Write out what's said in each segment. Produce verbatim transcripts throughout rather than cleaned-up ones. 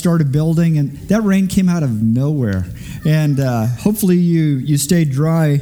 started building, and that rain came out of nowhere. And uh, hopefully you, you stayed dry.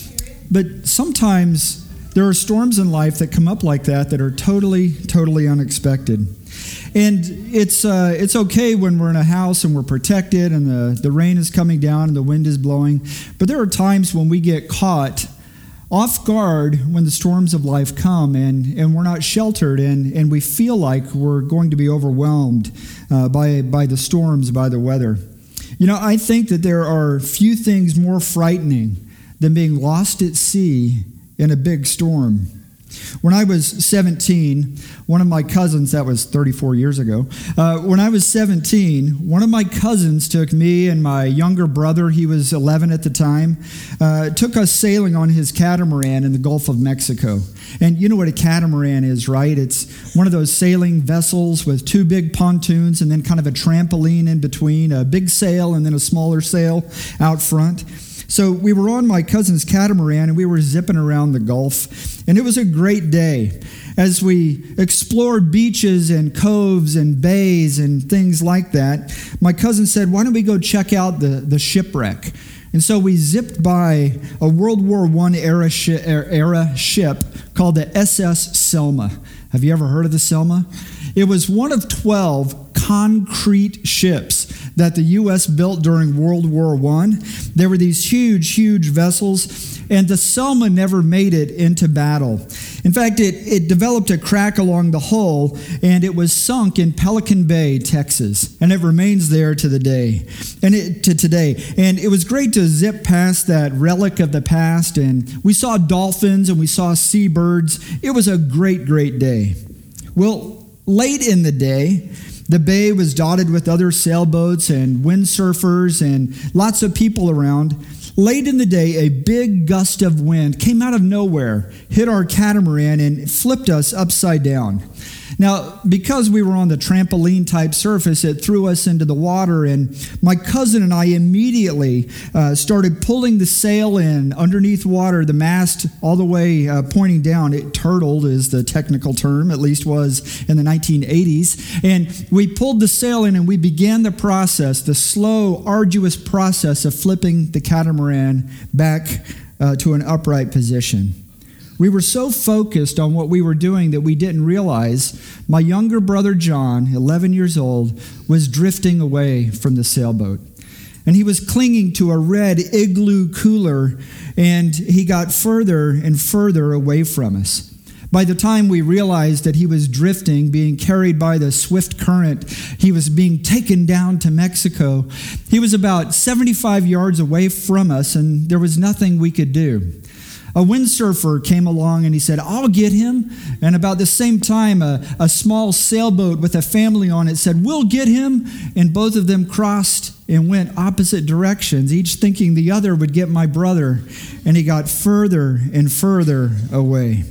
But sometimes there are storms in life that come up like that that are totally, totally unexpected. And it's uh, it's okay when we're in a house and we're protected and the, the rain is coming down and the wind is blowing. But there are times when we get caught off guard when the storms of life come and, and we're not sheltered and, and we feel like we're going to be overwhelmed uh, by, by the storms, by the weather. You know, I think that there are few things more frightening than being lost at sea in a big storm. When I was seventeen, one of my cousins, that was thirty-four years ago, uh, when I was seventeen, one of my cousins took me and my younger brother, he was eleven at the time, uh, took us sailing on his catamaran in the Gulf of Mexico. And you know what a catamaran is, right? It's one of those sailing vessels with two big pontoons and then kind of a trampoline in between, a big sail and then a smaller sail out front. So we were on my cousin's catamaran and we were zipping around the Gulf, and it was a great day as we explored beaches and coves and bays and things like that. My cousin said, why don't we go check out the, the shipwreck? And so we zipped by a World War One era, shi- era ship called the S S Selma. Have you ever heard of the Selma? It was one of twelve concrete ships that the U S built during World War One. There were these huge, huge vessels, and the Selma never made it into battle. In fact, it, it developed a crack along the hull, and it was sunk in Pelican Bay, Texas, and it remains there to the day, and it, to today. And it was great to zip past that relic of the past, and we saw dolphins and we saw seabirds. It was a great, great day. Well, late in the day, the bay was dotted with other sailboats and windsurfers and lots of people around. Late in the day, a big gust of wind came out of nowhere, hit our catamaran, and flipped us upside down. Now, because we were on the trampoline-type surface, it threw us into the water, and my cousin and I immediately uh, started pulling the sail in underneath water, the mast all the way uh, pointing down. It turtled is the technical term, at least was in the nineteen eighties. And we pulled the sail in, and we began the process, the slow, arduous process of flipping the catamaran back uh, to an upright position. We were so focused on what we were doing that we didn't realize my younger brother John, eleven years old, was drifting away from the sailboat. And he was clinging to a red igloo cooler, and he got further and further away from us. By the time we realized that he was drifting, being carried by the swift current, he was being taken down to Mexico, he was about seventy-five yards away from us, and there was nothing we could do. A windsurfer came along and he said, I'll get him. And about the same time, a, a small sailboat with a family on it said, we'll get him. And both of them crossed and went opposite directions, each thinking the other would get my brother. And he got further and further away.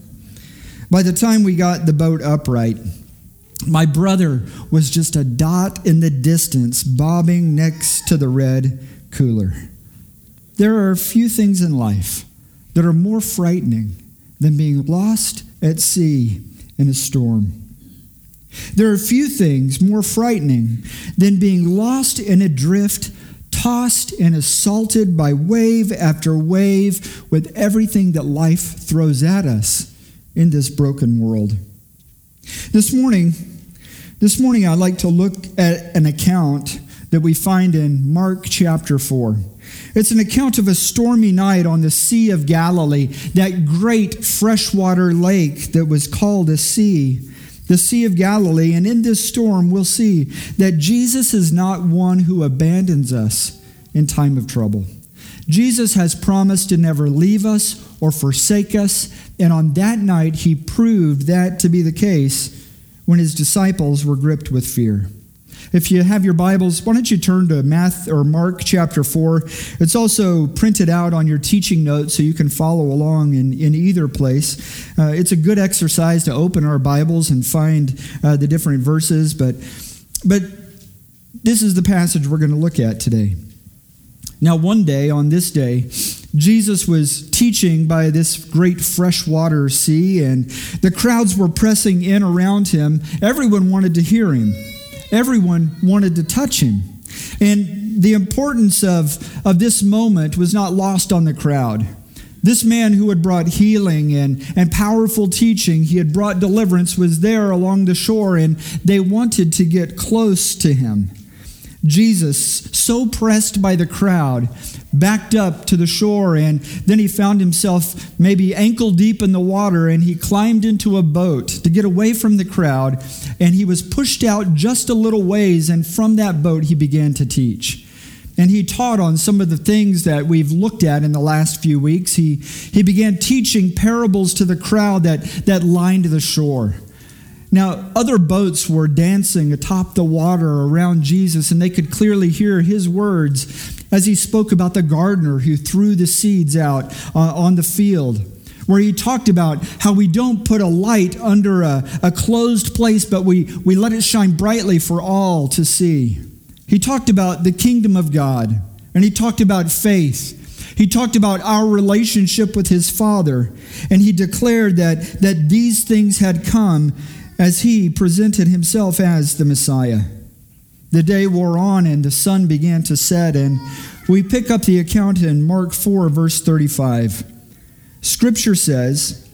By the time we got the boat upright, my brother was just a dot in the distance, bobbing next to the red cooler. There are a few things in life that are more frightening than being lost at sea in a storm. There are few things more frightening than being lost in a drift, tossed and assaulted by wave after wave with everything that life throws at us in this broken world. This morning, this morning I'd like to look at an account that we find in Mark chapter four. It's an account of a stormy night on the Sea of Galilee, that great freshwater lake that was called a sea, the Sea of Galilee. And in this storm, we'll see that Jesus is not one who abandons us in time of trouble. Jesus has promised to never leave us or forsake us, and on that night, he proved that to be the case when his disciples were gripped with fear. If you have your Bibles, why don't you turn to Matthew or Mark chapter four. It's also printed out on your teaching notes so you can follow along in, in either place. Uh, it's a good exercise to open our Bibles and find uh, the different verses, but, but this is the passage we're going to look at today. Now, one day, on this day, Jesus was teaching by this great freshwater sea, and the crowds were pressing in around him. Everyone wanted to hear him. everyone wanted to touch him. And the importance of, of this moment was not lost on the crowd. This man who had brought healing and, and powerful teaching, he had brought deliverance, was there along the shore, and they wanted to get close to him. Jesus, so pressed by the crowd, backed up to the shore, and then he found himself maybe ankle deep in the water, and he climbed into a boat to get away from the crowd, and he was pushed out just a little ways, and from that boat he began to teach. And he taught on some of the things that we've looked at in the last few weeks. He, he began teaching parables to the crowd that, that lined the shore. Now, other boats were dancing atop the water around Jesus, and they could clearly hear his words as he spoke about the gardener who threw the seeds out uh, on the field, where he talked about how we don't put a light under a, a closed place, but we, we let it shine brightly for all to see. He talked about the kingdom of God, and he talked about faith. He talked about our relationship with his Father, and he declared that, that these things had come as he presented himself as the Messiah. The day wore on, and the sun began to set, and we pick up the account in Mark four, verse thirty-five. Scripture says,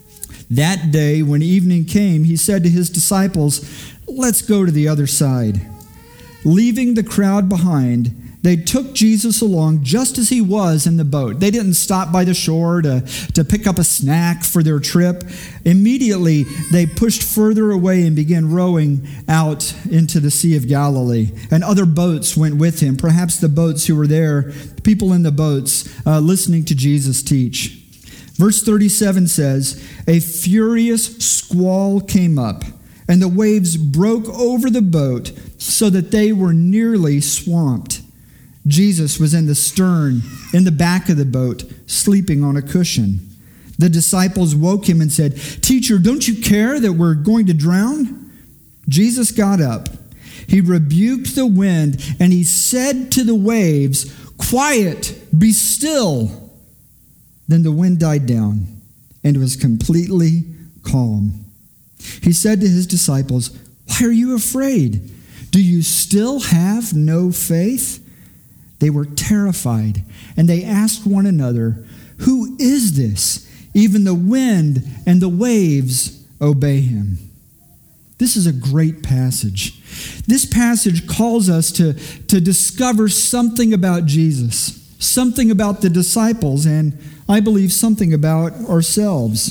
"That day when evening came, he said to his disciples, 'Let's go to the other side.' Leaving the crowd behind, they took Jesus along just as he was in the boat. They didn't stop by the shore to, to pick up a snack for their trip. Immediately, they pushed further away and began rowing out into the Sea of Galilee. And other boats went with him, perhaps the boats who were there, people in the boats, uh, listening to Jesus teach. Verse thirty-seven says, "A furious squall came up, and the waves broke over the boat so that they were nearly swamped. Jesus was in the stern, in the back of the boat, sleeping on a cushion. The disciples woke him and said, 'Teacher, don't you care that we're going to drown?' Jesus got up. He rebuked the wind, and he said to the waves, 'Quiet, be still.' Then the wind died down, and it was completely calm. He said to his disciples, 'Why are you afraid? Do you still have no faith?' They were terrified, and they asked one another, 'Who is this? Even the wind and the waves obey him.'" This is a great passage. This passage calls us to, to discover something about Jesus, something about the disciples, and I believe something about ourselves.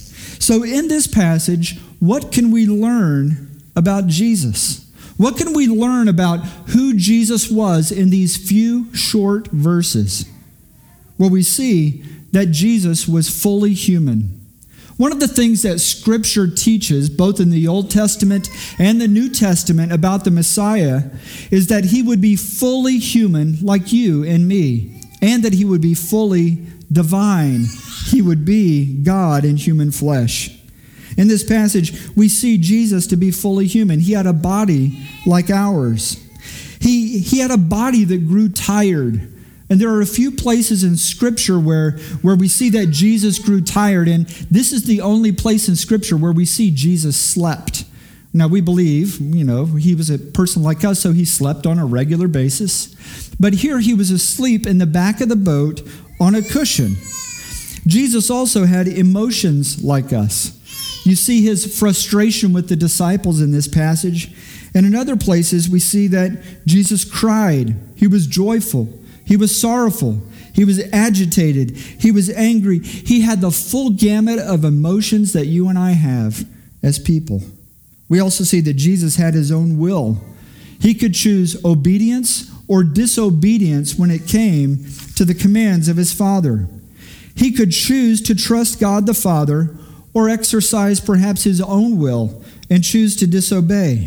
So in this passage, what can we learn about Jesus? What can we learn about who Jesus was in these few short verses? Well, we see that Jesus was fully human. One of the things that Scripture teaches, both in the Old Testament and the New Testament, about the Messiah is that he would be fully human like you and me, and that he would be fully divine. He would be God in human flesh. In this passage, we see Jesus to be fully human. He had a body like ours. He, he had a body that grew tired. And there are a few places in Scripture where, where we see that Jesus grew tired, and this is the only place in Scripture where we see Jesus slept. Now, we believe, you know, he was a person like us, so he slept on a regular basis. But here he was asleep in the back of the boat on a cushion. Jesus also had emotions like us. You see his frustration with the disciples in this passage. And in other places, we see that Jesus cried. He was joyful. He was sorrowful. He was agitated. He was angry. He had the full gamut of emotions that you and I have as people. We also see that Jesus had his own will. He could choose obedience or disobedience when it came to the commands of his Father. He could choose to trust God the Father or exercise perhaps his own will and choose to disobey.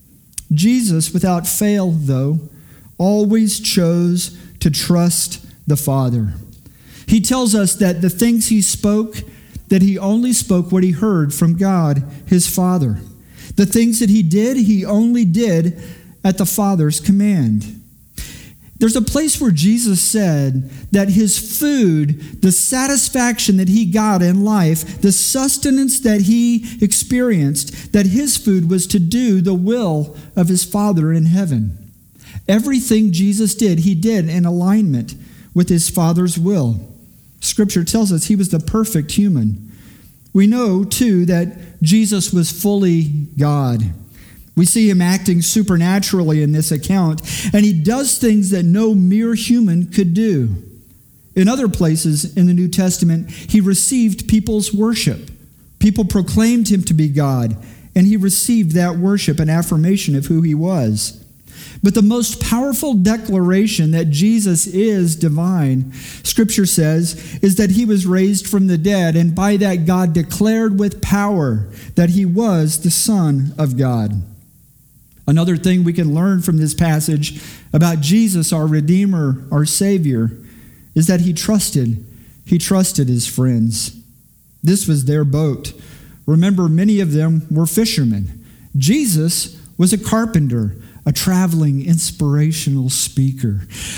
Jesus, without fail, though, always chose to trust the Father. He tells us that the things he spoke, that he only spoke what he heard from God, his Father. The things that he did, he only did at the Father's command. There's a place where Jesus said that his food, the satisfaction that he got in life, the sustenance that he experienced, that his food was to do the will of his Father in heaven. Everything Jesus did, he did in alignment with his Father's will. Scripture tells us he was the perfect human. We know, too, that Jesus was fully God. We see him acting supernaturally in this account, and he does things that no mere human could do. In other places in the New Testament, he received people's worship. People proclaimed him to be God, and he received that worship and affirmation of who he was. But the most powerful declaration that Jesus is divine, Scripture says, is that he was raised from the dead, and by that God declared with power that he was the Son of God. Another thing we can learn from this passage about Jesus, our Redeemer, our Savior, is that he trusted. He trusted his friends. This was their boat. Remember, many of them were fishermen. Jesus was a carpenter, a traveling inspirational speaker.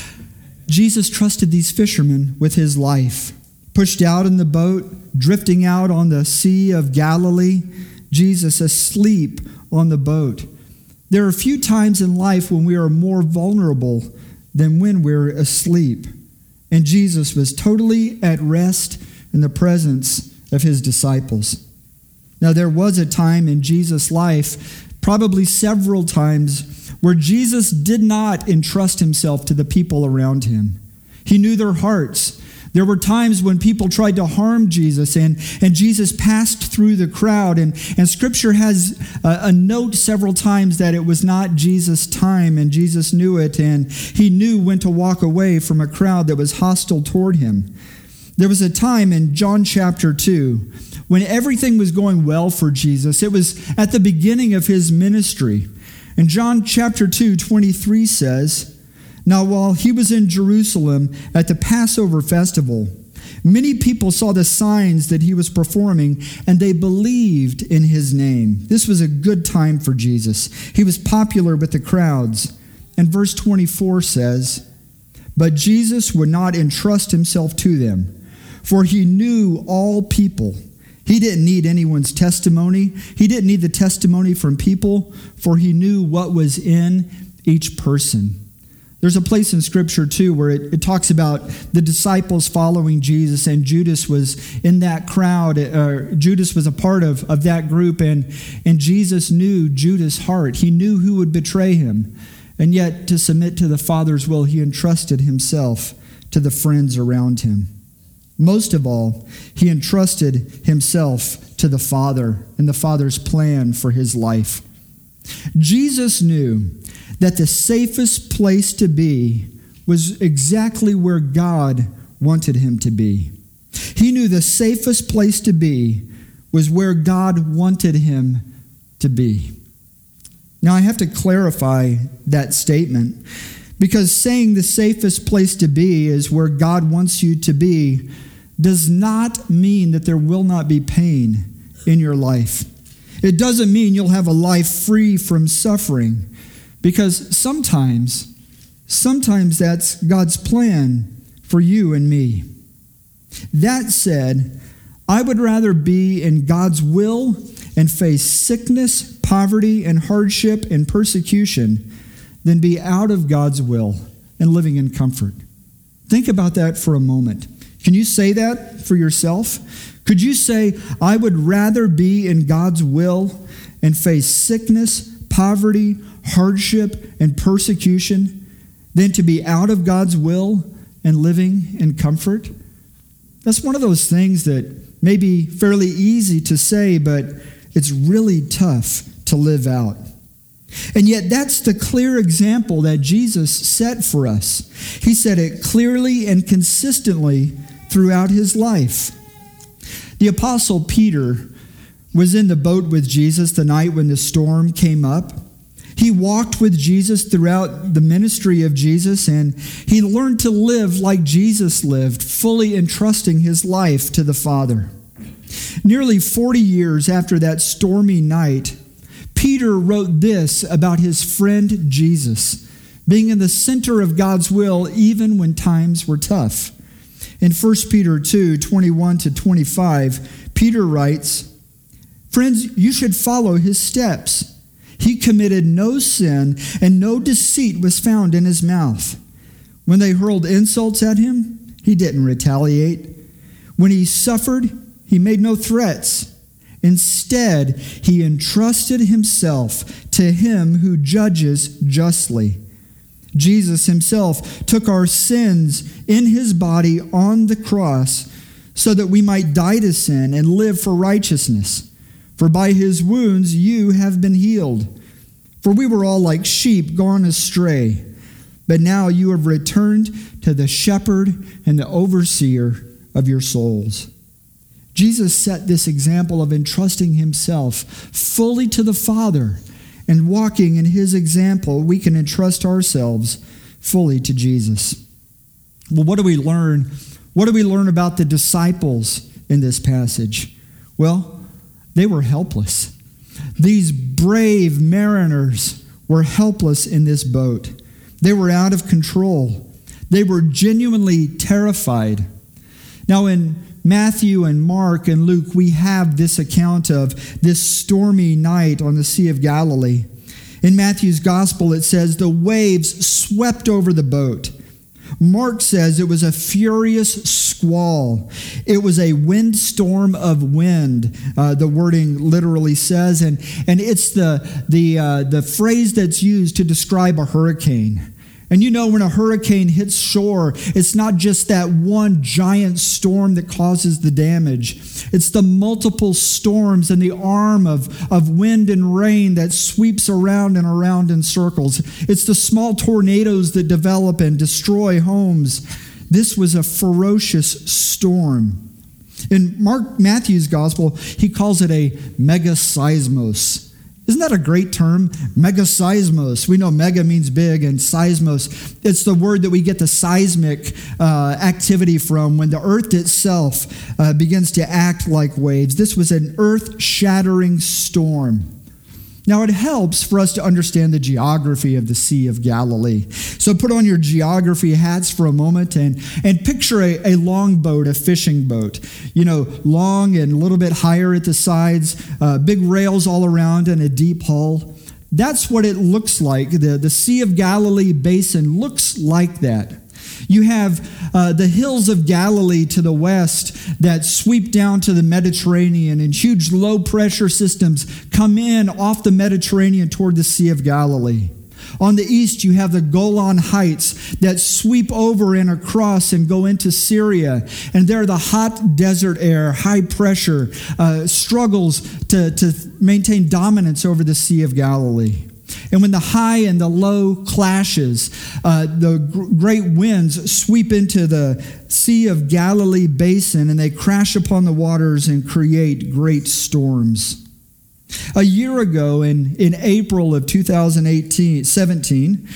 Jesus trusted these fishermen with his life. Pushed out in the boat, drifting out on the Sea of Galilee, Jesus asleep on the boat. There are few times in life when we are more vulnerable than when we're asleep. And Jesus was totally at rest in the presence of his disciples. Now, there was a time in Jesus' life, probably several times, where Jesus did not entrust himself to the people around him. He knew their hearts. There were times when people tried to harm Jesus, and, and Jesus passed through the crowd. And, and Scripture has a, a note several times that it was not Jesus' time, and Jesus knew it, and he knew when to walk away from a crowd that was hostile toward him. There was a time in John chapter two when everything was going well for Jesus. It was at the beginning of his ministry. And John chapter two, twenty-three says, "Now while he was in Jerusalem at the Passover festival, many people saw the signs that he was performing, and they believed in his name." This was a good time for Jesus. He was popular with the crowds. And verse twenty-four says, "But Jesus would not entrust himself to them, for he knew all people." He didn't need anyone's testimony. He didn't need the testimony from people, for he knew what was in each person. There's a place in Scripture, too, where it, it talks about the disciples following Jesus, and Judas was in that crowd. Uh, Judas was a part of, of that group, and, and Jesus knew Judas' heart. He knew who would betray him. And yet, to submit to the Father's will, he entrusted himself to the friends around him. Most of all, he entrusted himself to the Father and the Father's plan for his life. Jesus knew that the safest place to be was exactly where God wanted him to be. He knew the safest place to be was where God wanted him to be. Now, I have to clarify that statement, because saying the safest place to be is where God wants you to be does not mean that there will not be pain in your life. It doesn't mean you'll have a life free from suffering, because sometimes, sometimes that's God's plan for you and me. That said, I would rather be in God's will and face sickness, poverty, and hardship and persecution than be out of God's will and living in comfort. Think about that for a moment. Can you say that for yourself? Could you say, I would rather be in God's will and face sickness, poverty, hardship, and persecution than to be out of God's will and living in comfort? That's one of those things that may be fairly easy to say, but it's really tough to live out. And yet that's the clear example that Jesus set for us. He said it clearly and consistently throughout his life. The Apostle Peter was in the boat with Jesus the night when the storm came up. He walked with Jesus throughout the ministry of Jesus, and he learned to live like Jesus lived, fully entrusting his life to the Father. Nearly forty years after that stormy night, Peter wrote this about his friend Jesus. being in the center of God's will even when times were tough. In First Peter two, twenty-one to twenty-five, Peter writes, "Friends, you should follow his steps. He committed no sin, and no deceit was found in his mouth. When they hurled insults at him, he didn't retaliate. When he suffered, he made no threats. Instead, he entrusted himself to him who judges justly. Jesus himself took our sins in his body on the cross so that we might die to sin and live for righteousness. For by his wounds you have been healed. For we were all like sheep gone astray, but now you have returned to the shepherd and the overseer of your souls." Jesus set this example of entrusting himself fully to the Father, and walking in his example, we can entrust ourselves fully to Jesus. Well, what do we learn? What do we learn about the disciples in this passage? Well, they were helpless. These brave mariners were helpless in this boat. They were out of control. They were genuinely terrified. Now, in Matthew and Mark and Luke, we have this account of this stormy night on the Sea of Galilee. In Matthew's gospel, it says the waves swept over the boat. Mark says it was a furious squall. It was a windstorm of wind, uh, the wording literally says, and, and it's the, the, uh, the phrase that's used to describe a hurricane. And you know, when a hurricane hits shore, it's not just that one giant storm that causes the damage. It's the multiple storms and the arm of, of wind and rain that sweeps around and around in circles. It's the small tornadoes that develop and destroy homes. This was a ferocious storm. In Mark Matthew's gospel, he calls it a megaseismos. Isn't that a great term? Megaseismos. We know mega means big, and seismos, it's the word that we get the seismic uh, activity from, when the earth itself uh, begins to act like waves. This was an earth-shattering storm. Now, it helps for us to understand the geography of the Sea of Galilee. So put on your geography hats for a moment and, and picture a, a long boat, a fishing boat. You know, long and a little bit higher at the sides, uh, big rails all around, and a deep hull. That's what it looks like. The, the Sea of Galilee basin looks like that. You have uh, the hills of Galilee to the west that sweep down to the Mediterranean, and huge low-pressure systems come in off the Mediterranean toward the Sea of Galilee. On the east, you have the Golan Heights that sweep over and across and go into Syria. And there, the hot desert air, high pressure, uh, struggles to, to maintain dominance over the Sea of Galilee. And when the high and the low clashes, uh, the gr- great winds sweep into the Sea of Galilee basin, and they crash upon the waters and create great storms. A year ago, in, in April of two thousand seventeen,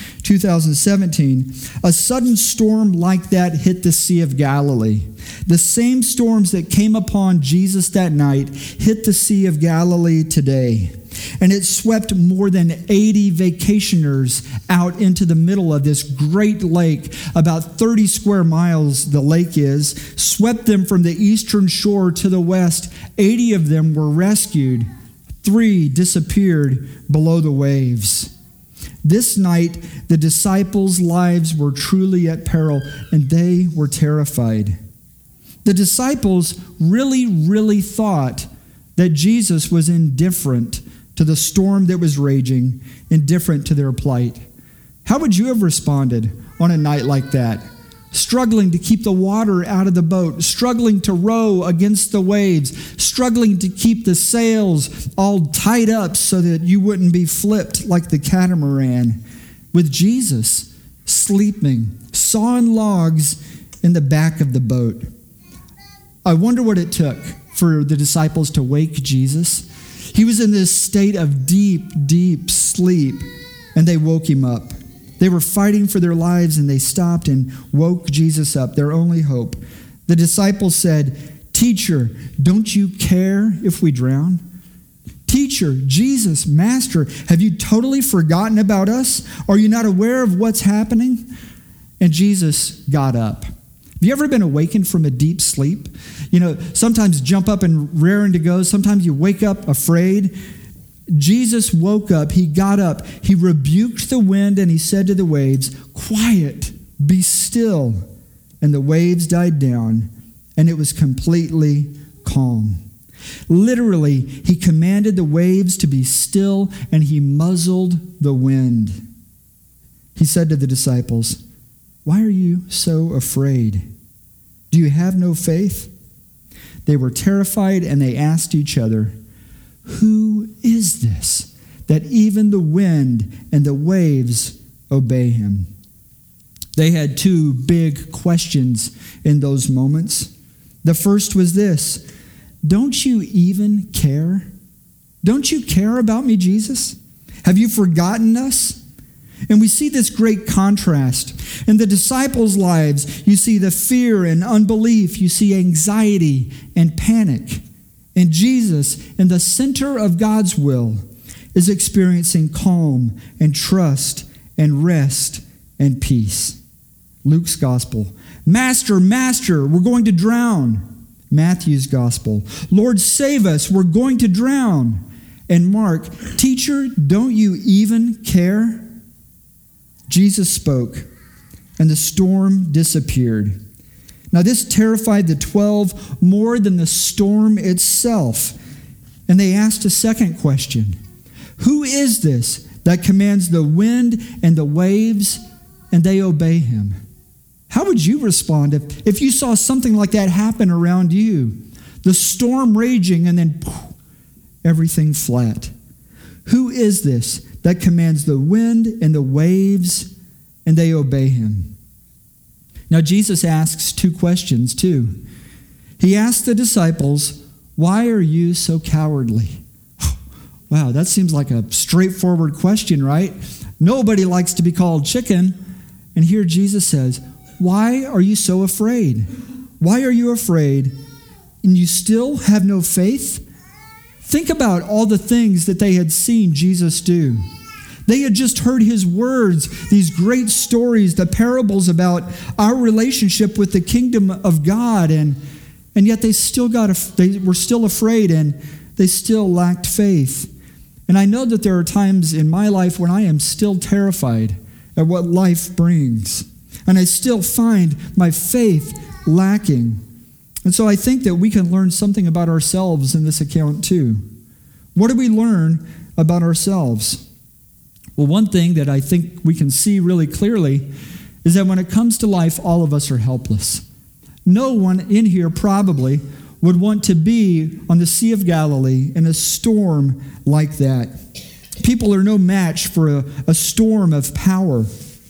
a sudden storm like that hit the Sea of Galilee. The same storms that came upon Jesus that night hit the Sea of Galilee today. And it swept more than eighty vacationers out into the middle of this great lake, about thirty square miles the lake is, swept them from the eastern shore to the west. eighty of them were rescued. Three disappeared below the waves. This night, the disciples' lives were truly at peril, and they were terrified. The disciples really, really thought that Jesus was indifferent to the storm that was raging, indifferent to their plight. How would you have responded on a night like that? Struggling to keep the water out of the boat, struggling to row against the waves, struggling to keep the sails all tied up so that you wouldn't be flipped like the catamaran, with Jesus sleeping, sawing logs in the back of the boat. I wonder what it took for the disciples to wake Jesus. He was in this state of deep, deep sleep, and they woke him up. They were fighting for their lives, and they stopped and woke Jesus up, their only hope. The disciples said, "Teacher, don't you care if we drown?" Teacher, Jesus, Master, have you totally forgotten about us? Are you not aware of what's happening?" And Jesus got up. Have you ever been awakened from a deep sleep? You know, sometimes jump up and raring to go. Sometimes you wake up afraid. Jesus woke up. He got up. He rebuked the wind and he said to the waves, "Quiet, be still." And the waves died down and it was completely calm. Literally, he commanded the waves to be still and he muzzled the wind. He said to the disciples, "Why are you so afraid? Do you have no faith?" They were terrified and they asked each other, "Who is this that even the wind and the waves obey him?" They had two big questions in those moments. The first was this: don't you even care? Don't you care about me, Jesus? Have you forgotten us? And we see this great contrast. In the disciples' lives, you see the fear and unbelief. You see anxiety and panic. And Jesus, in the center of God's will, is experiencing calm and trust and rest and peace. Luke's gospel: "Master, Master, we're going to drown." Matthew's gospel: "Lord, save us, we're going to drown." And Mark: "Teacher, don't you even care?" Jesus spoke, and the storm disappeared. Now this terrified the twelve more than the storm itself. And they asked a second question: "Who is this that commands the wind and the waves, and they obey him?" How would you respond if, if you saw something like that happen around you? The storm raging and then poof, everything flat. Who is this that commands the wind and the waves, and they obey him? Now Jesus asks two questions too. He asks the disciples, "Why are you so cowardly?" Wow, that seems like a straightforward question, right? Nobody likes to be called chicken. And here Jesus says, "Why are you so afraid? Why are you afraid? And you still have no faith?" Think about all the things that they had seen Jesus do. They had just heard his words, these great stories, the parables about our relationship with the kingdom of God, and, and yet they still got they were still afraid and they still lacked faith. And I know that there are times in my life when I am still terrified at what life brings. And I still find my faith lacking. And so I think that we can learn something about ourselves in this account too. What do we learn about ourselves? Well, one thing that I think we can see really clearly is that when it comes to life, all of us are helpless. No one in here probably would want to be on the Sea of Galilee in a storm like that. People are no match for a, a storm of power.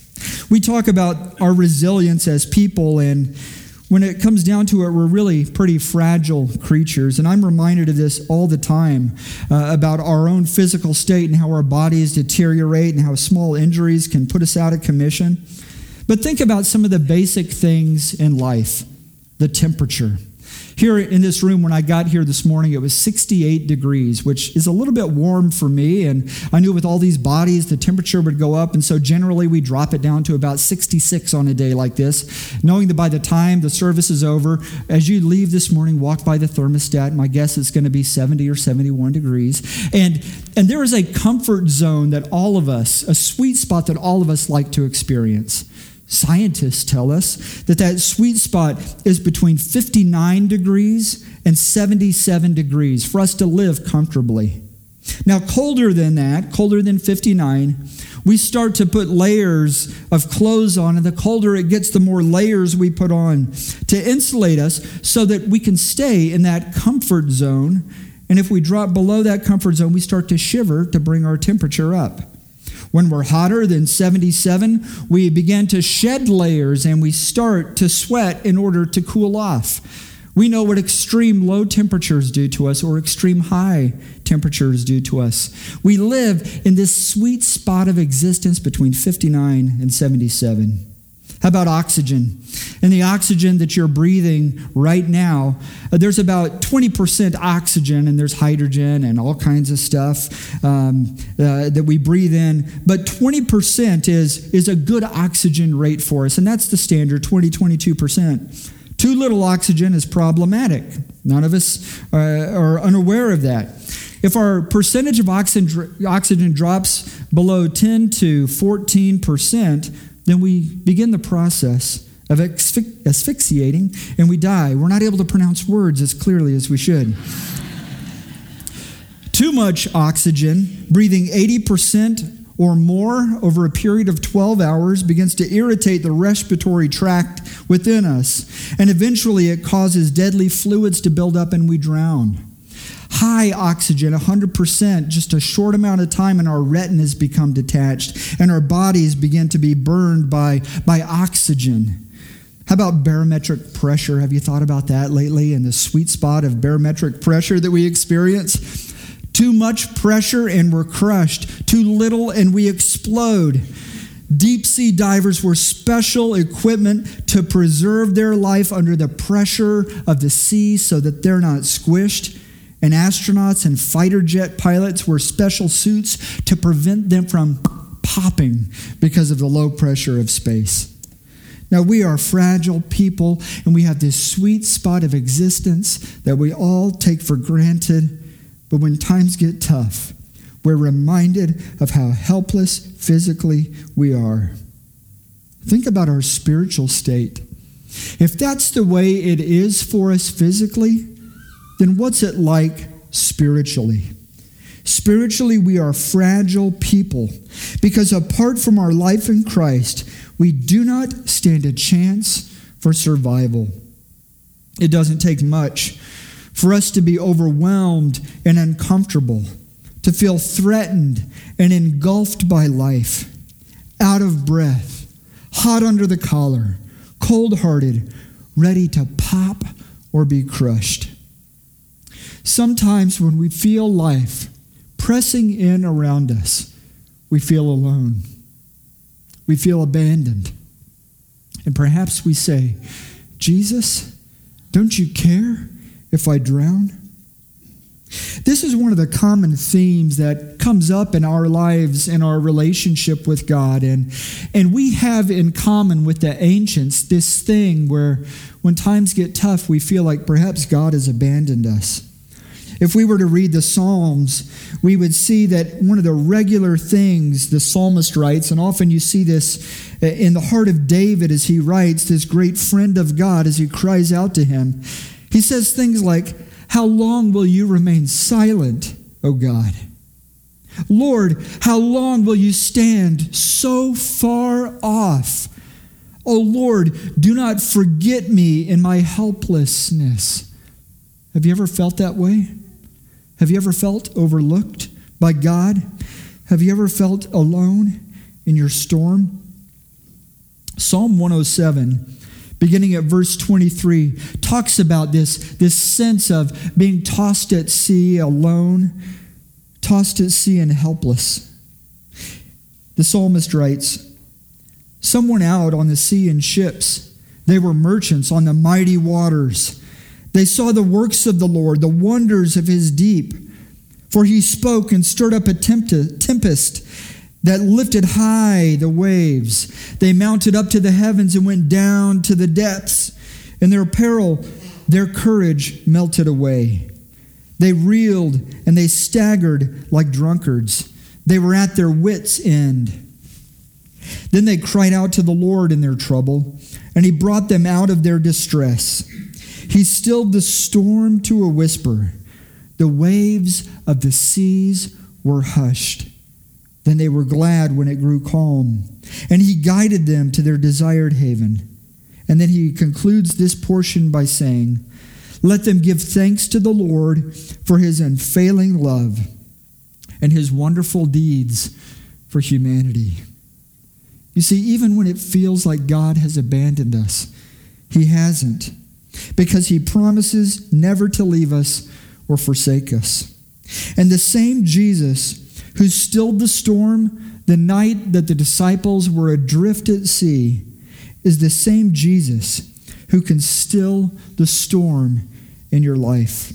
We talk about our resilience as people, and when it comes down to it, we're really pretty fragile creatures. And I'm reminded of this all the time uh, about our own physical state and how our bodies deteriorate and how small injuries can put us out of commission. But think about some of the basic things in life. The temperature. Here in this room, when I got here this morning, it was sixty-eight degrees, which is a little bit warm for me. And I knew with all these bodies, the temperature would go up. And so generally, we drop it down to about sixty-six on a day like this, knowing that by the time the service is over, as you leave this morning, walk by the thermostat, my guess is going to be seventy or seventy-one degrees. And, and there is a comfort zone that all of us, a sweet spot that all of us like to experience. Scientists tell us that that sweet spot is between fifty-nine degrees and seventy-seven degrees for us to live comfortably. Now, colder than that, colder than fifty-nine, we start to put layers of clothes on, and the colder it gets, the more layers we put on to insulate us so that we can stay in that comfort zone. And if we drop below that comfort zone, we start to shiver to bring our temperature up. When we're hotter than seventy-seven, we begin to shed layers and we start to sweat in order to cool off. We know what extreme low temperatures do to us or extreme high temperatures do to us. We live in this sweet spot of existence between fifty-nine and seventy-seven. How about oxygen? And the oxygen that you're breathing right now, uh, there's about twenty percent oxygen, and there's hydrogen and all kinds of stuff um, uh, that we breathe in. But twenty percent is, is a good oxygen rate for us, and that's the standard, twenty, twenty-two percent. Too little oxygen is problematic. None of us uh, are unaware of that. If our percentage of oxygen, oxygen drops below ten to fourteen percent, then we begin the process of asphy- asphyxiating and we die. We're not able to pronounce words as clearly as we should. Too much oxygen, breathing eighty percent or more over a period of twelve hours, begins to irritate the respiratory tract within us. And eventually it causes deadly fluids to build up and we drown. High oxygen, one hundred percent, just a short amount of time and our retinas become detached and our bodies begin to be burned by, by oxygen. How about barometric pressure? Have you thought about that lately and the sweet spot of barometric pressure that we experience? Too much pressure and we're crushed. Too little and we explode. Deep sea divers wear special equipment to preserve their life under the pressure of the sea so that they're not squished. And astronauts and fighter jet pilots wear special suits to prevent them from popping because of the low pressure of space. Now, we are fragile people, and we have this sweet spot of existence that we all take for granted. But when times get tough, we're reminded of how helpless physically we are. Think about our spiritual state. If that's the way it is for us physically, then what's it like spiritually? Spiritually, we are fragile people because apart from our life in Christ, we do not stand a chance for survival. It doesn't take much for us to be overwhelmed and uncomfortable, to feel threatened and engulfed by life, out of breath, hot under the collar, cold-hearted, ready to pop or be crushed. Sometimes when we feel life pressing in around us, we feel alone. We feel abandoned. And perhaps we say, Jesus, don't you care if I drown? This is one of the common themes that comes up in our lives and our relationship with God. And, and we have in common with the ancients this thing where when times get tough, we feel like perhaps God has abandoned us. If we were to read the Psalms, we would see that one of the regular things the psalmist writes, and often you see this in the heart of David as he writes, this great friend of God, as he cries out to him, he says things like, "How long will you remain silent, O God? Lord, how long will you stand so far off? O Lord, do not forget me in my helplessness." Have you ever felt that way? Have you ever felt overlooked by God? Have you ever felt alone in your storm? Psalm one oh seven, beginning at verse twenty-three, talks about this, this sense of being tossed at sea alone, tossed at sea and helpless. The psalmist writes, "Some went out on the sea in ships. They were merchants on the mighty waters. They saw the works of the Lord, the wonders of his deep. For he spoke and stirred up a tempest that lifted high the waves. They mounted up to the heavens and went down to the depths. In their peril, their courage melted away. They reeled and they staggered like drunkards. They were at their wits' end. Then they cried out to the Lord in their trouble, and he brought them out of their distress. He stilled the storm to a whisper. The waves of the seas were hushed. Then they were glad when it grew calm, and he guided them to their desired haven." And then he concludes this portion by saying, "Let them give thanks to the Lord for his unfailing love and his wonderful deeds for humanity." You see, even when it feels like God has abandoned us, he hasn't, because he promises never to leave us or forsake us. And the same Jesus who stilled the storm the night that the disciples were adrift at sea is the same Jesus who can still the storm in your life.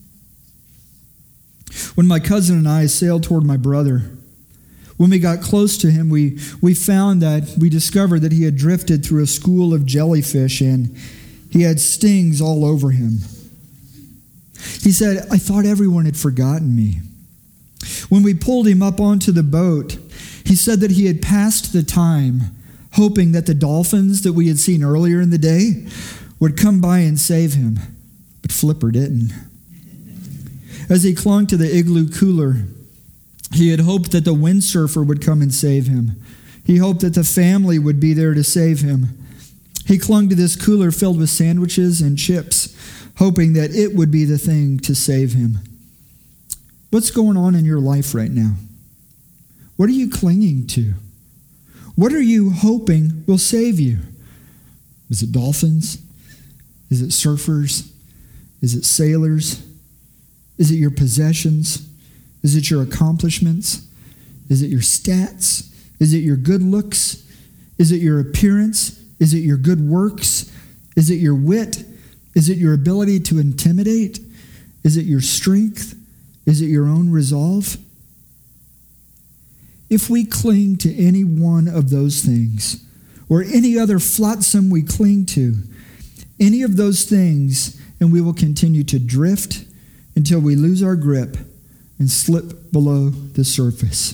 When my cousin and I sailed toward my brother, when we got close to him, we, we found that we discovered that he had drifted through a school of jellyfish and he had stings all over him. He said, I thought everyone had forgotten me. When we pulled him up onto the boat, he said that he had passed the time hoping that the dolphins that we had seen earlier in the day would come by and save him. But Flipper didn't. As he clung to the igloo cooler, he had hoped that the windsurfer would come and save him. He hoped that the family would be there to save him. He clung to this cooler filled with sandwiches and chips, hoping that it would be the thing to save him. What's going on in your life right now? What are you clinging to? What are you hoping will save you? Is it dolphins? Is it surfers? Is it sailors? Is it your possessions? Is it your accomplishments? Is it your stats? Is it your good looks? Is it your appearance? Is it your good works? Is it your wit? Is it your ability to intimidate? Is it your strength? Is it your own resolve? If we cling to any one of those things, or any other flotsam we cling to, any of those things, and we will continue to drift until we lose our grip and slip below the surface.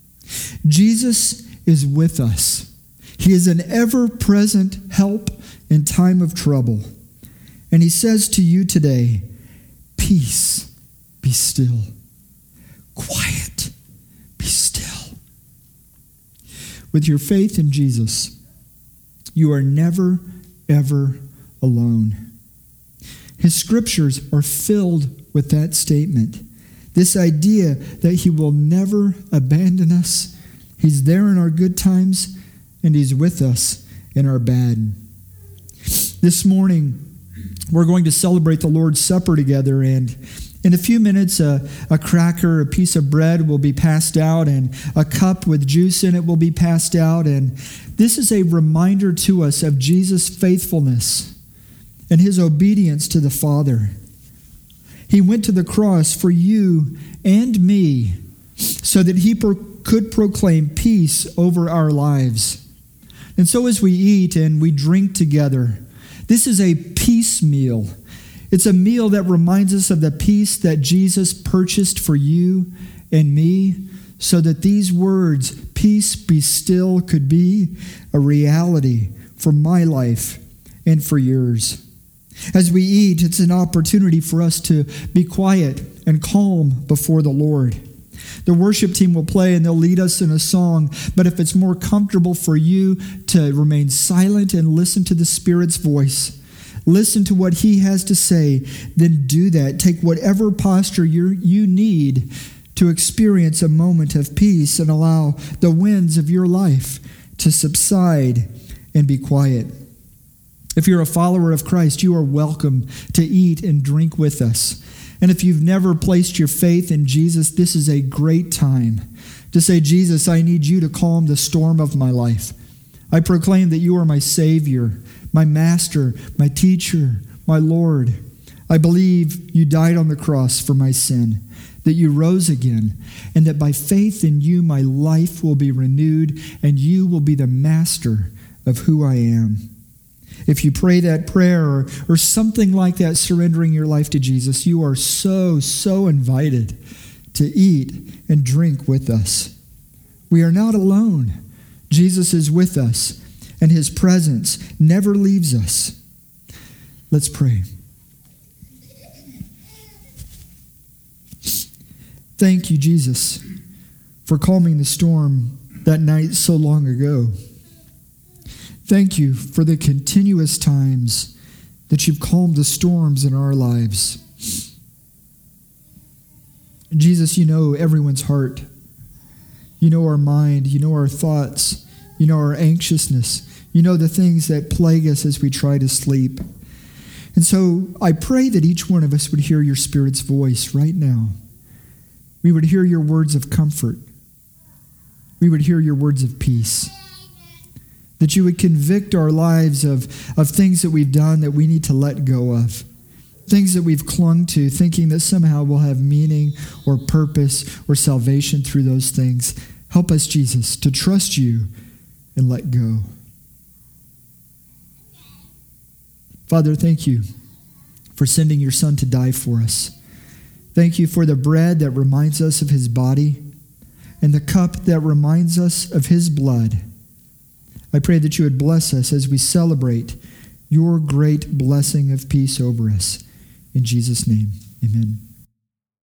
Jesus is with us. He is an ever-present help in time of trouble. And he says to you today, peace, be still. Quiet, be still. With your faith in Jesus, you are never, ever alone. His scriptures are filled with that statement. This idea that he will never abandon us. He's there in our good times, and he's with us in our bad. This morning, we're going to celebrate the Lord's Supper together, and in a few minutes, a, a cracker, a piece of bread will be passed out, and a cup with juice in it will be passed out. And this is a reminder to us of Jesus' faithfulness and his obedience to the Father. He went to the cross for you and me so that he pro- could proclaim peace over our lives. And so as we eat and we drink together, this is a peace meal. It's a meal that reminds us of the peace that Jesus purchased for you and me so that these words, peace be still, could be a reality for my life and for yours. As we eat, it's an opportunity for us to be quiet and calm before the Lord. The worship team will play and they'll lead us in a song, but if it's more comfortable for you to remain silent and listen to the Spirit's voice, listen to what he has to say, then do that. Take whatever posture you you need to experience a moment of peace and allow the winds of your life to subside and be quiet. If you're a follower of Christ, you are welcome to eat and drink with us. And if you've never placed your faith in Jesus, this is a great time to say, Jesus, I need you to calm the storm of my life. I proclaim that you are my Savior, my Master, my Teacher, my Lord. I believe you died on the cross for my sin, that you rose again, and that by faith in you, my life will be renewed, and you will be the master of who I am. If you pray that prayer or, or something like that, surrendering your life to Jesus, you are so, so invited to eat and drink with us. We are not alone. Jesus is with us, and his presence never leaves us. Let's pray. Thank you, Jesus, for calming the storm that night so long ago. Thank you for the continuous times that you've calmed the storms in our lives. Jesus, you know everyone's heart. You know our mind. You know our thoughts. You know our anxiousness. You know the things that plague us as we try to sleep. And so I pray that each one of us would hear your Spirit's voice right now. We would hear your words of comfort. We would hear your words of peace. that you would convict our lives of, of things that we've done that we need to let go of, things that we've clung to, thinking that somehow we'll have meaning or purpose or salvation through those things. Help us, Jesus, to trust you and let go. Father, thank you for sending your Son to die for us. Thank you for the bread that reminds us of his body and the cup that reminds us of his blood. I pray that you would bless us as we celebrate your great blessing of peace over us. In Jesus' name, amen.